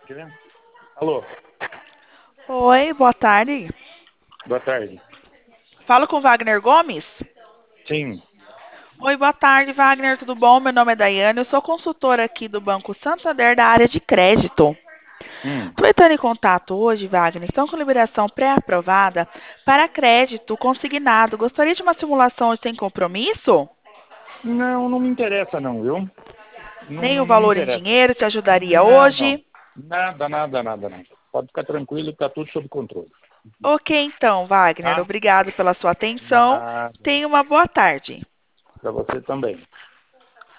Quer ver? Alô, Oi, boa tarde. boa tarde. Falo com Wagner Gomes? Sim, Oi, boa tarde, Wagner, tudo bom? Meu nome é Daiane, eu sou consultora aqui do Banco Santander da área de crédito. hum. Estou entrando em contato hoje, Wagner, estão com liberação pré-aprovada para crédito consignado. Gostaria de uma simulação sem compromisso? Não, não me interessa não, viu? Não, Nem o não, não me valor em interessa. dinheiro te ajudaria Não, não. hoje? Nada. Pode ficar tranquilo, está tudo sob controle. Ok, então, Wagner, Tá? obrigado pela sua atenção. Nada. Tenha uma boa tarde. Para você também.